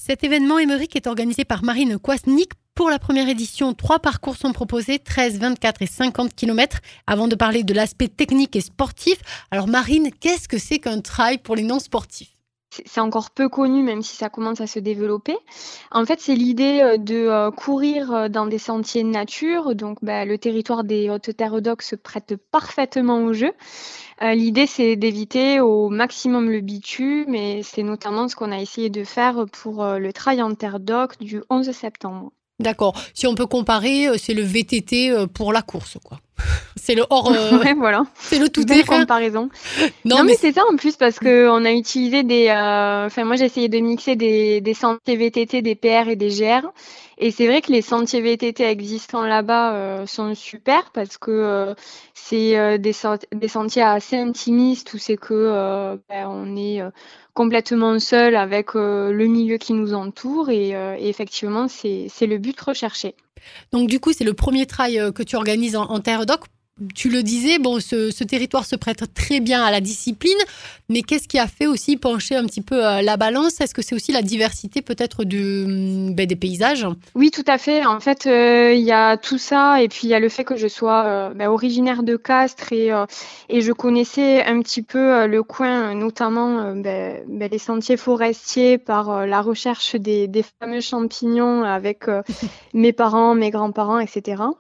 Cet événement Émeric est organisé par Marine Kwasnick. Pour la première édition, 3 parcours sont proposés, 13, 24 et 50 km. Avant de parler de l'aspect technique et sportif, alors Marine, qu'est-ce que c'est qu'un trail pour les non-sportifs ? C'est encore peu connu, même si ça commence à se développer. En fait, c'est l'idée de courir dans des sentiers de nature. Donc, le territoire des Hautes-Terres d'Oc se prête parfaitement au jeu. L'idée, c'est d'éviter au maximum le bitume, et c'est notamment ce qu'on a essayé de faire pour le trail en terre d'Oc du 11 septembre. D'accord. Si on peut comparer, c'est le VTT pour la course, quoi. C'est le hors, Ouais, voilà. c'est le tout Belle terrain. comparaison. Non, Non, mais mais c'est ça en plus, parce qu'on a utilisé moi, j'ai essayé de mixer des sentiers VTT, des PR et des GR. Et c'est vrai que les sentiers VTT existants là-bas sont super, parce que c'est des sentiers assez intimistes, où c'est que on est complètement seul avec le milieu qui nous entoure. Et effectivement, c'est le but recherché. donc du coup, c'est le premier trail que tu organises en terre d'Oc. Tu le disais, bon, ce territoire se prête très bien à la discipline, mais qu'est-ce qui a fait aussi pencher un petit peu la balance ? Est-ce que c'est aussi la diversité peut-être des paysages ? Oui, tout à fait. En fait, il y a tout ça, et puis il y a le fait que je sois originaire de Castres, et je connaissais un petit peu le coin, notamment les sentiers forestiers, par la recherche des fameux champignons avec mes parents, mes grands-parents, etc.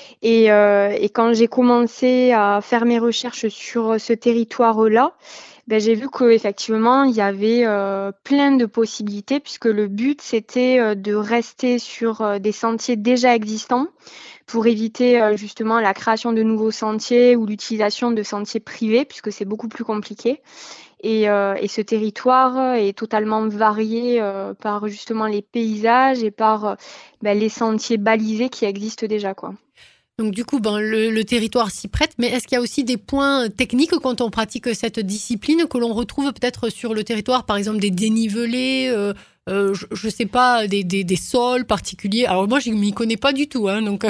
Et quand j'ai commencé à faire mes recherches sur ce territoire-là, j'ai vu qu'effectivement, il y avait plein de possibilités, puisque le but, c'était de rester sur des sentiers déjà existants pour éviter justement la création de nouveaux sentiers ou l'utilisation de sentiers privés, puisque c'est beaucoup plus compliqué. Et ce territoire est totalement varié par justement les paysages et par les sentiers balisés qui existent déjà, quoi. Donc du coup, le territoire s'y prête, mais est-ce qu'il y a aussi des points techniques quand on pratique cette discipline que l'on retrouve peut-être sur le territoire, par exemple des dénivelés, je sais pas, des sols particuliers. Alors moi, je m'y connais pas du tout, hein, donc.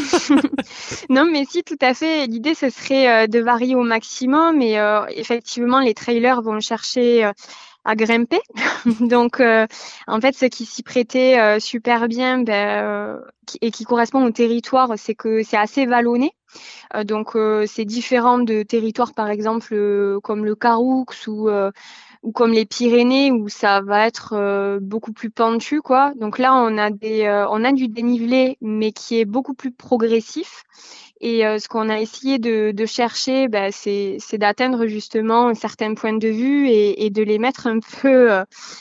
Non, mais si, tout à fait. L'idée, ce serait de varier au maximum. Et effectivement, les trailers vont chercher à grimper. Donc, en fait, ce qui s'y prêtait super bien et qui correspond au territoire, c'est que c'est assez vallonné. Donc, c'est différent de territoires, par exemple, comme le Caroux ou comme les Pyrénées, où ça va être beaucoup plus pentu, quoi. Donc là, on a du dénivelé, mais qui est beaucoup plus progressif. Et ce qu'on a essayé de chercher, c'est d'atteindre justement un certain point de vue, et de les mettre un peu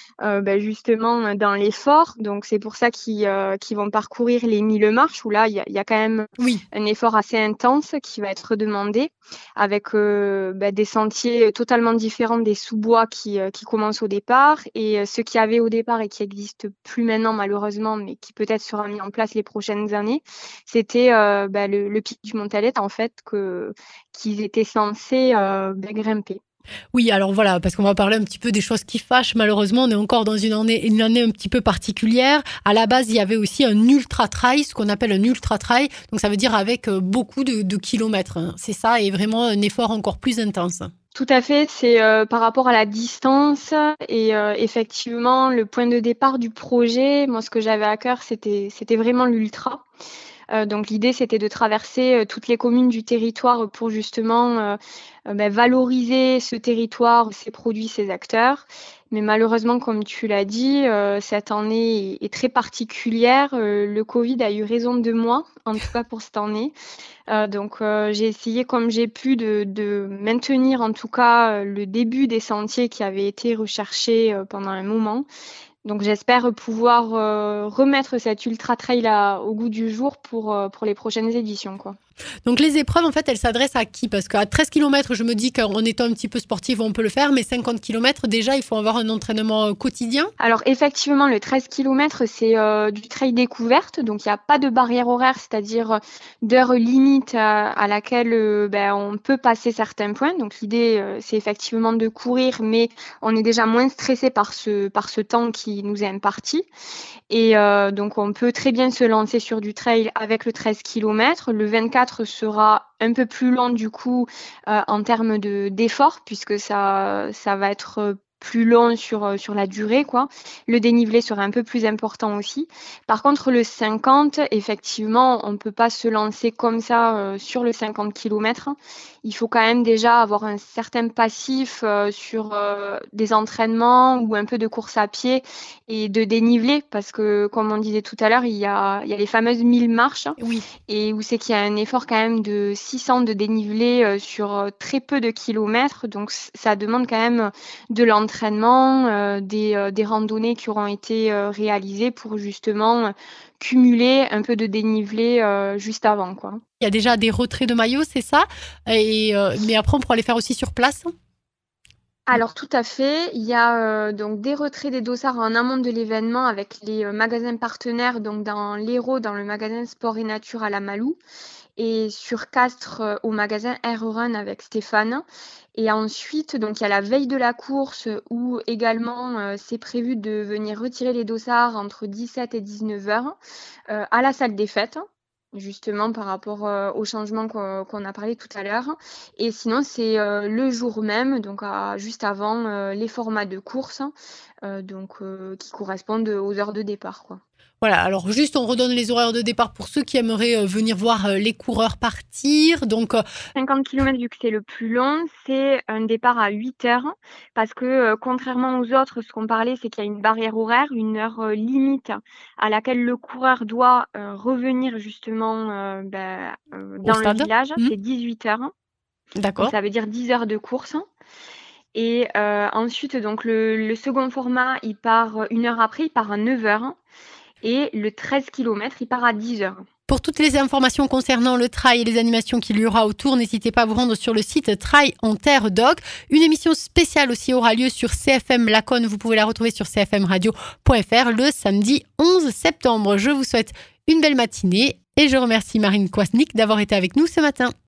justement dans l'effort. Donc c'est pour ça qu'ils vont parcourir les 1000 marches, où là il y a quand même Oui. un effort assez intense qui va être demandé, avec des sentiers totalement différents des sous-bois qui commencent au départ, et ceux qu'il y avait au départ et qui n'existent plus maintenant malheureusement, mais qui peut-être sera mis en place les prochaines années. C'était le pic du Montalet, en fait, qu'ils étaient censés grimper. Oui, alors voilà, parce qu'on va parler un petit peu des choses qui fâchent. Malheureusement, on est encore dans une année un petit peu particulière. À la base, il y avait aussi un ultra trail, ce qu'on appelle un ultra trail. Donc ça veut dire avec beaucoup de kilomètres, hein. C'est ça, et vraiment un effort encore plus intense. Tout à fait, c'est par rapport à la distance, et effectivement, le point de départ du projet, moi, ce que j'avais à cœur, c'était vraiment l'ultra. Donc l'idée, c'était de traverser toutes les communes du territoire pour justement valoriser ce territoire, ses produits, ses acteurs. Mais malheureusement, comme tu l'as dit, cette année est très particulière. Le Covid a eu raison de moi, en tout cas pour cette année. Donc j'ai essayé comme j'ai pu de maintenir en tout cas le début des sentiers qui avaient été recherchés pendant un moment. Donc j'espère pouvoir remettre cet ultra trail au goût du jour pour les prochaines éditions, quoi. Donc les épreuves, en fait, elles s'adressent à qui ? Parce qu'à 13 km, je me dis qu'en étant un petit peu sportif, on peut le faire, mais 50 km, déjà, il faut avoir un entraînement quotidien. Alors effectivement, le 13 km, c'est du trail découverte, donc il n'y a pas de barrière horaire, c'est-à-dire d'heure limite à laquelle on peut passer certains points. Donc l'idée, c'est effectivement de courir, mais on est déjà moins stressé par ce temps qui nous est imparti. Et donc on peut très bien se lancer sur du trail avec le 13 km. Le 24 sera un peu plus long du coup en termes d'effort, puisque ça va être plus long sur la durée, quoi. Le dénivelé sera un peu plus important aussi. Par contre, le 50, effectivement, on ne peut pas se lancer comme ça sur le 50 km. Il faut quand même déjà avoir un certain passif sur des entraînements ou un peu de course à pied et de dénivelé, parce que, comme on disait tout à l'heure, il y a les fameuses 1000 marches, Oui. et où c'est qu'il y a un effort quand même de 600 de dénivelé sur très peu de kilomètres. Donc, ça demande quand même de l'entraînement, des randonnées qui auront été réalisées pour justement cumuler un peu de dénivelé juste avant, quoi. Il y a déjà des retraits de maillots, c'est ça? Mais après, on pourra les faire aussi sur place? Alors tout à fait, il y a donc des retraits des dossards en amont de l'événement avec les magasins partenaires, donc dans l'Hérault, dans le magasin Sport et Nature à la Malou, et sur Castres au magasin Air Run avec Stéphane. Et ensuite, donc il y a la veille de la course où également c'est prévu de venir retirer les dossards entre 17 et 19 heures à la salle des fêtes, justement par rapport au changement qu'on a parlé tout à l'heure. Et sinon, c'est le jour même, donc juste avant les formats de course, qui correspondent aux heures de départ, quoi. Voilà, alors juste on redonne les horaires de départ pour ceux qui aimeraient venir voir les coureurs partir. Donc 50 km, vu que c'est le plus long, c'est un départ à 8 heures, parce que contrairement aux autres, ce qu'on parlait, c'est qu'il y a une barrière horaire, une heure limite à laquelle le coureur doit revenir justement au dans le stade. village, c'est 18 heures. Donc D'accord. ça veut dire 10 heures de course. Et ensuite, donc le second format, il part une heure après, il part à 9 heures. Et le 13 km, il part à 10 heures. Pour toutes les informations concernant le trail et les animations qu'il y aura autour, n'hésitez pas à vous rendre sur le site Trail en Terre Doc. Une émission spéciale aussi aura lieu sur CFM Laconne. Vous pouvez la retrouver sur cfmradio.fr le samedi 11 septembre. Je vous souhaite une belle matinée et je remercie Marine Kwasnik d'avoir été avec nous ce matin.